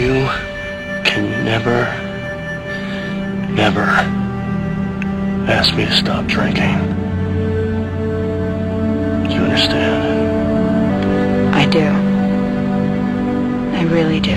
You can never ask me to stop drinking. Do you understand? I do. I really do.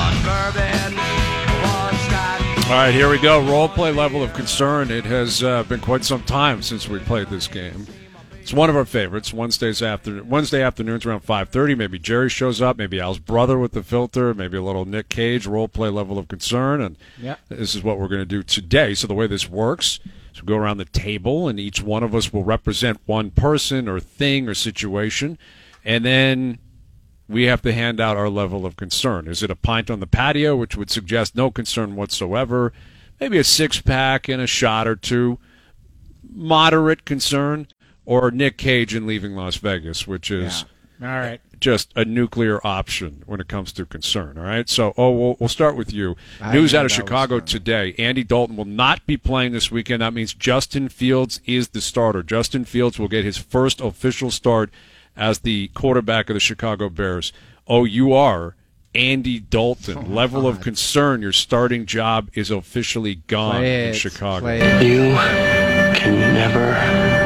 All right, here we go. Role play level of concern. It has been quite some time since we played this game. It's one of our favorites. Wednesday afternoons around 5:30. Maybe Jerry shows up. Maybe Al's brother with the filter. Maybe a little Nick Cage. Role play level of concern. And This is what we're going to do today. So the way this works is we go around the table, and each one of us will represent one person or thing or situation. And then we have to hand out our level of concern. Is it a pint on the patio, which would suggest no concern whatsoever? Maybe a six-pack and a shot or two. Moderate concern. Or Nick Cage in Leaving Las Vegas, which is all right, just a nuclear option when it comes to concern. All right, so we'll start with you. News out of Chicago today: Andy Dalton will not be playing this weekend. That means Justin Fields is the starter. Justin Fields will get his first official start as the quarterback of the Chicago Bears. You are Andy Dalton. Level of concern: your starting job is officially gone in Chicago. You can never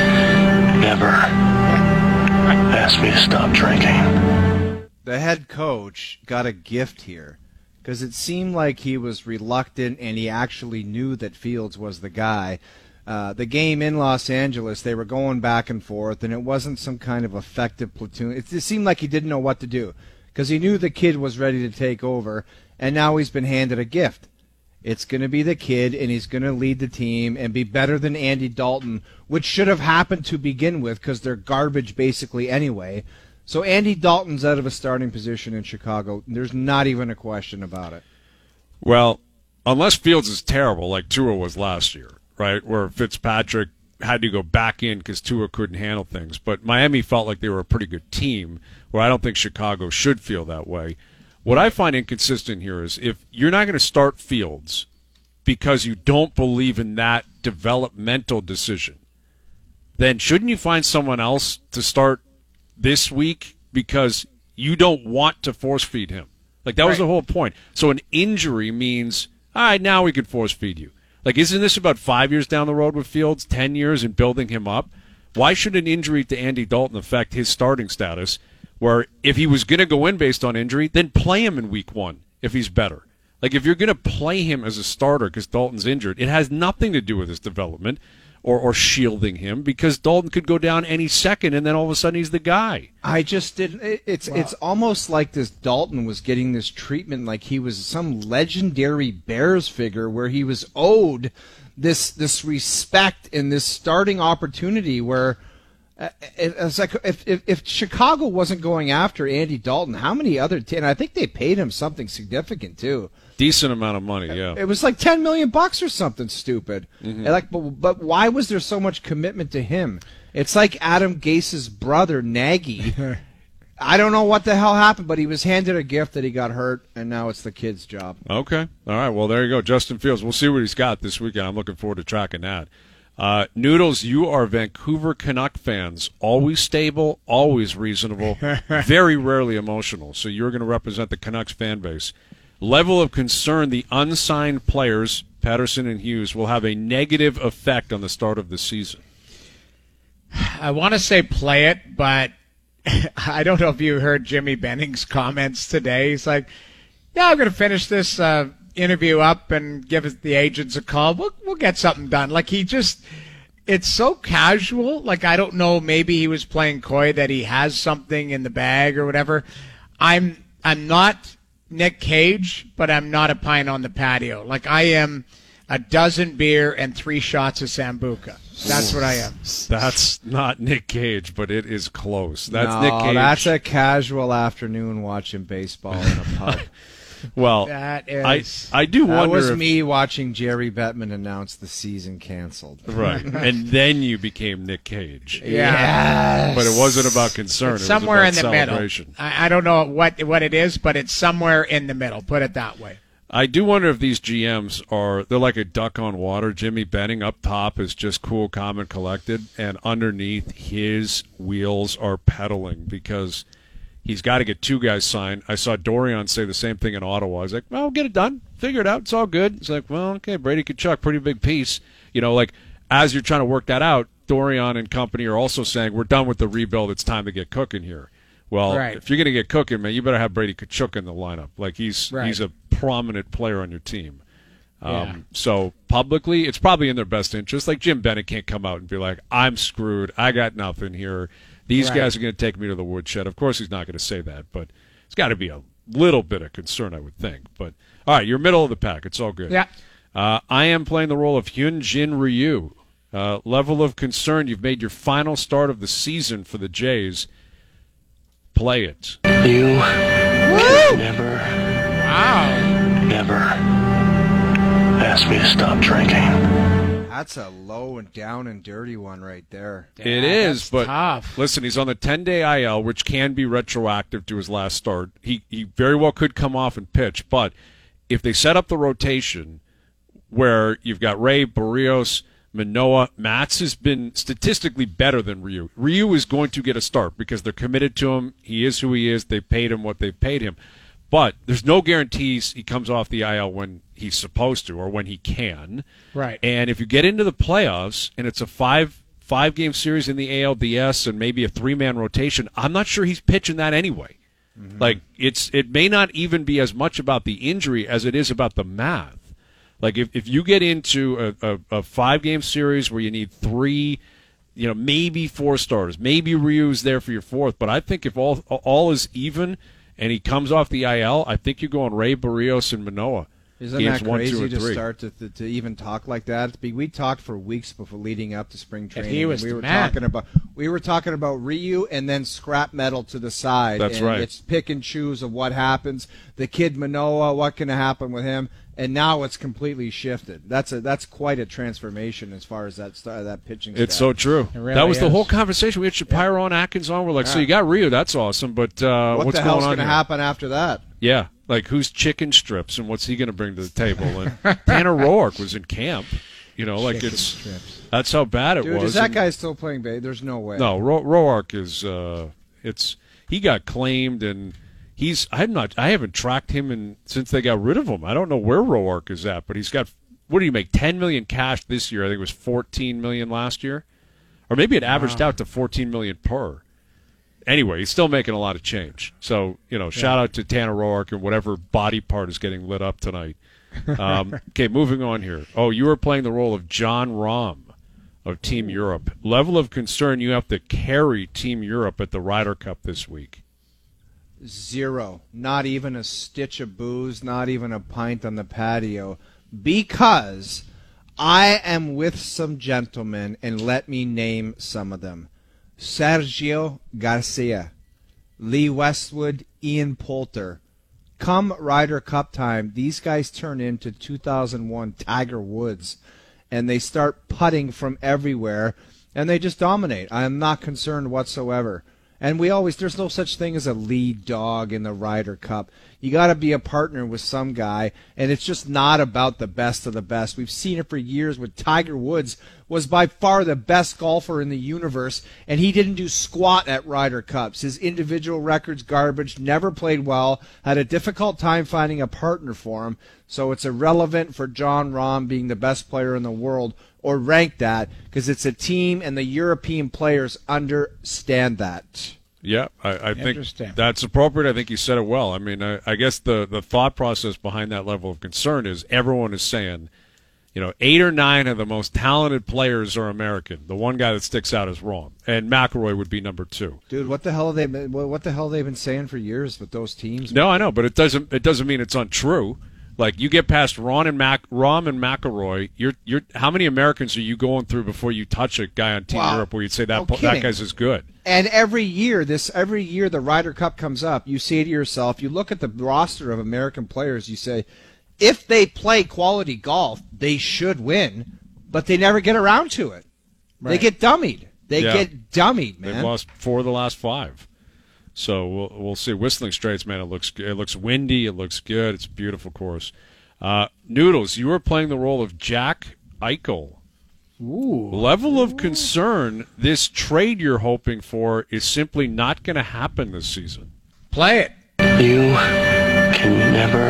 ask me to stop drinking. The head coach got a gift here because it seemed like he was reluctant and he actually knew that Fields was the guy. The game in Los Angeles, they were going back and forth, and it wasn't some kind of effective platoon. It seemed like he didn't know what to do because he knew the kid was ready to take over, and now he's been handed a gift. It's going to be the kid, and he's going to lead the team and be better than Andy Dalton, which should have happened to begin with because they're garbage basically anyway. So Andy Dalton's out of a starting position in Chicago. There's not even a question about it. Well, unless Fields is terrible like Tua was last year, right, where Fitzpatrick had to go back in because Tua couldn't handle things. But Miami felt like they were a pretty good team, where I don't think Chicago should feel that way. What I find inconsistent here is if you're not going to start Fields because you don't believe in that developmental decision, then shouldn't you find someone else to start this week because you don't want to force feed him? Like, that was the whole point. So an injury means, all right, now we can force feed you. Like, isn't this about 5 years down the road with Fields, 10 years in building him up? Why should an injury to Andy Dalton affect his starting status? Where if he was going to go in based on injury, then play him in week one if he's better. Like, if you're going to play him as a starter because Dalton's injured, it has nothing to do with his development or shielding him, because Dalton could go down any second and then all of a sudden he's the guy. I just didn't. It's almost like this Dalton was getting this treatment like he was some legendary Bears figure where he was owed this respect and this starting opportunity where. It's like if Chicago wasn't going after Andy Dalton, how many other and I think they paid him something significant too. Decent amount of money, yeah. It was like $10 million or something stupid. Mm-hmm. Like, but why was there so much commitment to him? It's like Adam Gase's brother Nagy. I don't know what the hell happened, but he was handed a gift that he got hurt, and now it's the kid's job. Okay, all right. Well, there you go, Justin Fields. We'll see what he's got this weekend. I'm looking forward to tracking that. Noodles, you are Vancouver Canuck fans. Always stable, always reasonable, very rarely emotional. So you're going to represent the Canucks fan base. Level of concern: the unsigned players, Patterson and Hughes, will have a negative effect on the start of the season. I want to say play it, but I don't know if you heard Jimmy Benning's comments today. He's like, yeah, I'm going to finish this interview up and give the agents a call. We'll get something done. Like, it's so casual. Like, I don't know, maybe he was playing coy that he has something in the bag or whatever. I'm not Nick Cage, but I'm not a pint on the patio. Like, I am a dozen beer and 3 shots of Sambuca. That's what I am. That's not Nick Cage, but it is close. That's Nick Cage. That's a casual afternoon watching baseball in a pub. Well, that is, I do wonder. That was me watching Jerry Bettman announce the season canceled. Right, and then you became Nick Cage. Yeah, but it wasn't about concern. It's somewhere it was about in the celebration. Middle. I don't know what it is, but it's somewhere in the middle. Put it that way. I do wonder if these GMs they're like a duck on water. Jimmy Benning up top is just cool, calm, and collected, and underneath his wheels are pedaling because He's got to get two guys signed. I saw Dorian say the same thing in Ottawa. I was like, well, get it done. Figure it out. It's all good. It's like, well, okay, Brady Tkachuk, pretty big piece. Like as you're trying to work that out, Dorian and company are also saying, we're done with the rebuild. It's time to get cooking here. Well, if you're going to get cooking, man, you better have Brady Tkachuk in the lineup. Like he's a prominent player on your team. So publicly, it's probably in their best interest. Like Jim Bennett can't come out and be like, I'm screwed. I got nothing here. These guys are going to take me to the woodshed. Of course, he's not going to say that, but it's got to be a little bit of concern, I would think. But all right, you're middle of the pack. It's all good. Yeah. I am playing the role of Hyunjin Ryu. Level of concern. You've made your final start of the season for the Jays. Play it. You could never ask me to stop drinking. That's a low and down and dirty one right there. It is, but tough. Listen, he's on the 10-day IL, which can be retroactive to his last start. He very well could come off and pitch, but if they set up the rotation where you've got Ray, Barrios, Manoah, Matz has been statistically better than Ryu. Ryu is going to get a start because they're committed to him. He is who he is. They paid him what they paid him. But there's no guarantees he comes off the IL when he's supposed to or when he can. Right. And if you get into the playoffs and it's a five-game series in the ALDS and maybe a three-man rotation, I'm not sure he's pitching that anyway. Mm-hmm. Like it may not even be as much about the injury as it is about the math. Like if you get into a five-game series where you need three, maybe four starters, maybe Ryu's there for your fourth, but I think if all is even and he comes off the IL, I think you're going Ray, Barrios, and Manoah. Isn't games that 1, crazy 2, and 3. to start to even talk like that? We talked for weeks before leading up to spring training. He was we were talking about Ryu and then scrap metal to the side. That's right. It's pick and choose of what happens. The kid Manoah, what can happen with him? And now it's completely shifted. That's quite a transformation as far as that pitching. It's staff. so true. Really that was the is. whole conversation. We had Shapiro on, Atkins on. We're like, so you got Ryu, that's awesome, but What what's the hell's going on to here? happen after that? Yeah, like who's chicken strips and what's he going to bring to the table? And Tanner Roark was in camp. Chicken strips. That's how bad it Dude, was. is that And- guy still playing baseball? There's no way. No, Roark is he got claimed and I haven't tracked him since they got rid of him. I don't know where Roark is at, but he's got, what did he make, $10 million cash this year? I think it was $14 million last year, or maybe it averaged out to $14 million per. Anyway, he's still making a lot of change. So shout out to Tanner Roark and whatever body part is getting lit up tonight. Okay, moving on here. Oh, you are playing the role of John Rahm of Team Europe. Level of concern, you have to carry Team Europe at the Ryder Cup this week. 0. Not even a stitch of booze, not even a pint on the patio, because I am with some gentlemen, and let me name some of them. Sergio Garcia, Lee Westwood, Ian Poulter. Come Ryder Cup time, these guys turn into 2001 Tiger Woods, and they start putting from everywhere, and they just dominate. I am not concerned whatsoever. And there's no such thing as a lead dog in the Ryder Cup. You got to be a partner with some guy, and it's just not about the best of the best. We've seen it for years with Tiger Woods was by far the best golfer in the universe, and he didn't do squat at Ryder Cups. His individual record's garbage, never played well, had a difficult time finding a partner for him, so it's irrelevant for John Rahm being the best player in the world or ranked that, because it's a team and the European players understand that. Yeah, I think Interesting. that's appropriate. I think you said it well. I mean, I guess the thought process behind that level of concern is everyone is saying, 8 or 9 of the most talented players are American. The one guy that sticks out is Rahm, and McIlroy would be number 2. Dude, what the hell have they been saying for years with those teams? No, I know, but it doesn't mean it's untrue. Like you get past Rahm and McIlroy, you're how many Americans are you going through before you touch a guy on Team Europe where you'd say that guy's as good? And every year the Ryder Cup comes up, you say to yourself, you look at the roster of American players, you say, if they play quality golf, they should win, but they never get around to it. Right. They get dummied. Get dummied, man. They've lost 4 of the last 5. So we'll see. Whistling Straits, man, it looks windy. It looks good. It's a beautiful course. Noodles, you are playing the role of Jack Eichel. Ooh. Level of concern, this trade you're hoping for is simply not going to happen this season. Play it. You can never,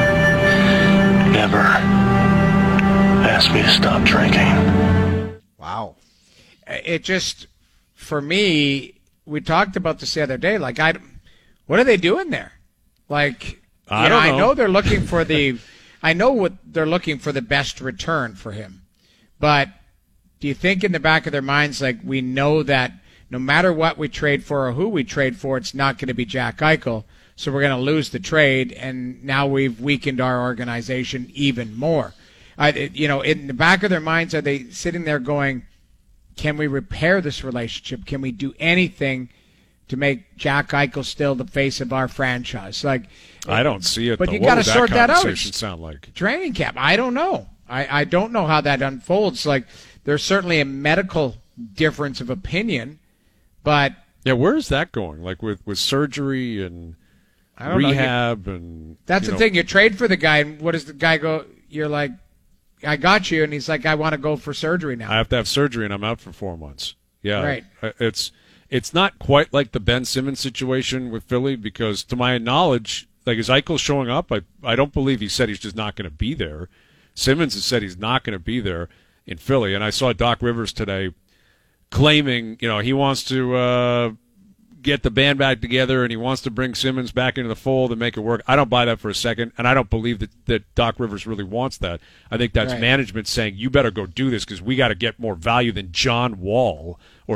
ever ask me to stop drinking. Wow. It just, for me, we talked about this the other day. Like, what are they doing there? Like, I don't know. I know they're looking for I know what they're looking for, the best return for him. But do you think in the back of their minds, like, we know that no matter what we trade for or who we trade for, it's not going to be Jack Eichel, so we're going to lose the trade, and now we've weakened our organization even more. In the back of their minds, are they sitting there going, can we repair this relationship? Can we do anything to make Jack Eichel still the face of our franchise? Like, I don't see it. But though. you What got to would sort that out. conversation sound like? Training camp. I don't know. I don't know how that unfolds. Like, there's certainly a medical difference of opinion, but Yeah, where is that going? Like with surgery and I don't know. rehab and That's the thing. You trade for the guy, and what does the guy go? You're like, I got you, and he's like, I want to go for surgery now. I have to have surgery and I'm out for 4 months. Yeah, Right. It's not quite like the Ben Simmons situation with Philly because, to my knowledge, like, is Eichel showing up? I don't believe he said he's just not going to be there. Simmons has said he's not going to be there in Philly, and I saw Doc Rivers today claiming, he wants to get the band back together and he wants to bring Simmons back into the fold and make it work. I don't buy that for a second, and I don't believe that Doc Rivers really wants that. I think that's Right. management saying, you better go do this because we got to get more value than John Wall or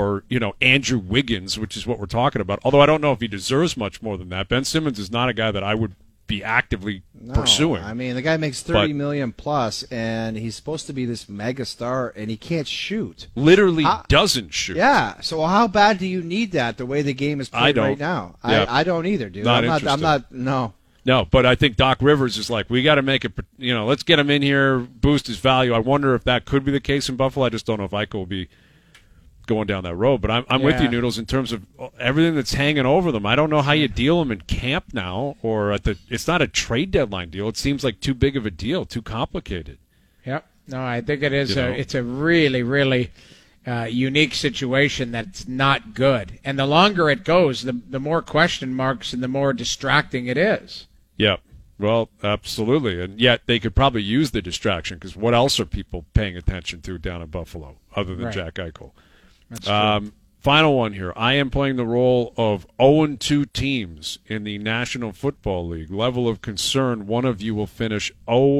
Andrew Wiggins, which is what we're talking about. Although I don't know if he deserves much more than that. Ben Simmons is not a guy that I would be actively pursuing. I mean, the guy makes $30 million plus, and he's supposed to be this mega star, and he can't shoot. Literally doesn't shoot. Yeah. So how bad do you need that? The way the game is I played don't. right now, Yeah. I don't either, dude. Not I'm interested. not. No. No, but I think Doc Rivers is like, we got to make it, let's get him in here, boost his value. I wonder if that could be the case in Buffalo. I just don't know if Eichel will be going down that road. But I'm with you, Noodles, in terms of everything that's hanging over them. I don't know how you deal them in camp now, or it's not a trade deadline deal. It seems like too big of a deal, too complicated. Yep. No, I think it is. It's a really, really unique situation that's not good. And the longer it goes, the more question marks and the more distracting it is. Yeah. Well, absolutely. And yet they could probably use the distraction because what else are people paying attention to down in Buffalo other than Right. Jack Eichel? That's true. Final one here. I am playing the role of 0-2 teams in the National Football League. Level of concern, one of you will finish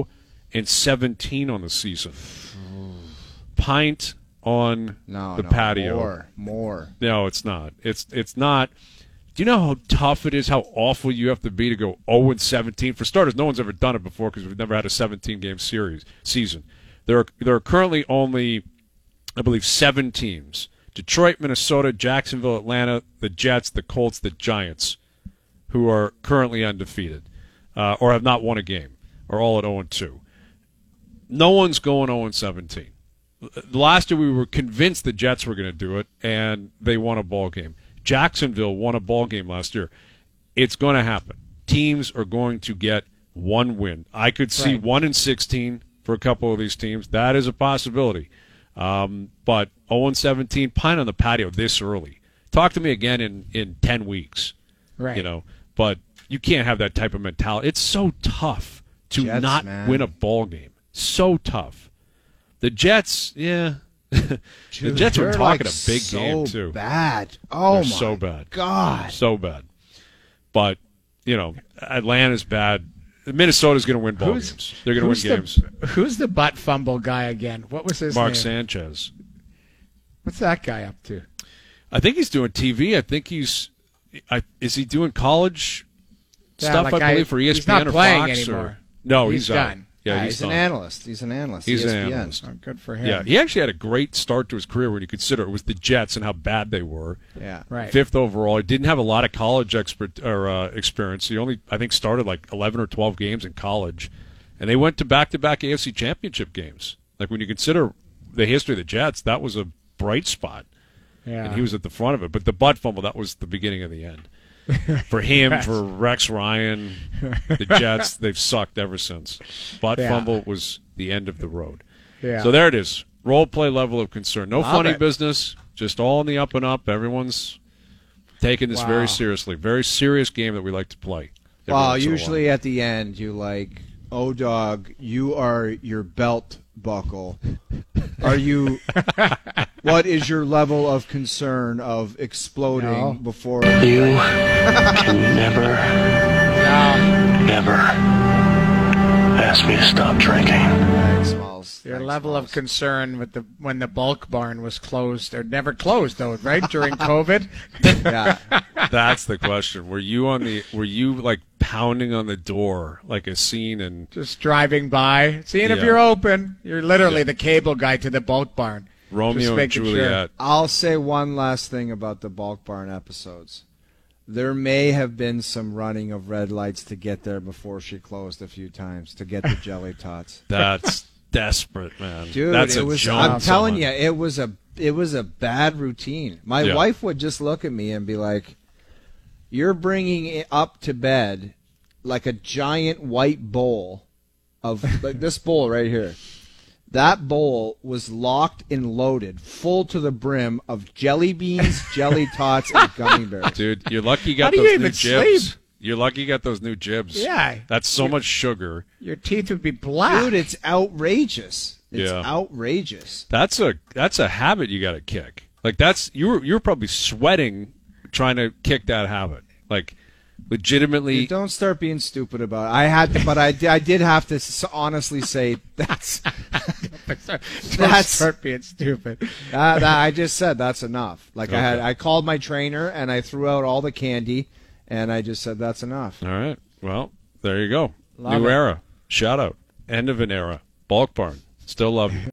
0-17 on the season. Pint on the patio. More. No, it's not. It's not. Do you know how tough it is, how awful you have to be to go 0-17? For starters, no one's ever done it before because we've never had a 17-game season. There are currently only, I believe, 7 teams. Detroit, Minnesota, Jacksonville, Atlanta, the Jets, the Colts, the Giants, who are currently undefeated or have not won a game, are all at 0-2. No one's going 0-17. Last year we were convinced the Jets were going to do it, and they won a ball game. Jacksonville won a ball game last year. It's going to happen. Teams are going to get one win. I could see 1-16 for a couple of these teams. That is a possibility. But 0-17, Pine on the patio this early. Talk to me again in 10 weeks. Right. But you can't have that type of mentality. It's so tough to Jets, not win a ball game. So tough. The Jets, yeah. The Jets were talking a big game too. Bad. Oh They're my so bad. God. So bad. But, Atlanta's bad. Minnesota's going to win ball games. They're going to win games. Who's the butt fumble guy again? What was his Mark name? Sanchez. What's that guy up to? I think he's doing TV. I think is he doing college stuff, like I believe, for ESPN he's not or playing Fox? anymore. No, He's he's out. done. Yeah, He's an done. analyst. He's an analyst. He's an ESPN. analyst. Oh, good for him. Yeah, he actually had a great start to his career when you consider it was the Jets and how bad they were. Yeah. Right. 5th overall. He didn't have a lot of college experience. He only, I think, started like 11 or 12 games in college. And they went to back-to-back AFC championship games. Like, when you consider the history of the Jets, that was a bright spot. Yeah. And he was at the front of it. But the butt fumble, that was the beginning of the end. For him, for Rex Ryan, the Jets, they've sucked ever since. Butt fumble was the end of the road. Yeah. So there it is. Role play level of concern. No Love funny it. business. Just all in the up and up. Everyone's Taking this Wow. very seriously. Very serious game that we like to play. every Well, once in a usually while. at the end, you like, oh, dog, you are your belt buckle. Are you? What is your level of concern of exploding No. before? You can never, never ask me to stop drinking. Thanks, Smalls. Your Thanks, level of Smalls. concern with when the bulk barn was closed, or never closed though, right? During COVID? Yeah. That's the question. Were you like pounding on the door like a scene in Just driving by, seeing if Yeah. you're open. You're literally the cable guy to the bulk barn. Just Romeo and making sure. Juliet? I'll say one last thing about the Bulk Barn episodes. There may have been some running of red lights to get there before she closed a few times to get the jelly tots. That's desperate, man. Dude, That's it a was. jump I'm telling someone. you, it was a bad routine. My Yeah. wife would just look at me and be like, "You're bringing it up to bed like a giant white bowl of like this bowl right here." That bowl was locked and loaded, full to the brim of jelly beans, jelly tots, and gummy bears. Dude, you're lucky you How got do you those new even jibs. sleep? You're lucky you got those new jibs. Yeah. That's so much sugar. Your teeth would be black. Dude, it's outrageous. It's Yeah. outrageous. That's a habit you got to kick. Like you were probably sweating trying to kick that habit. Like legitimately. You don't start being stupid about it. I had to, but I did have to honestly say that's Don't start being stupid. I just said that's enough. Like Okay. I called my trainer and I threw out all the candy and I just said that's enough. All right. Well, there you go. Love New it. era. Shout out. End of an era. Bulk Barn. Still love you.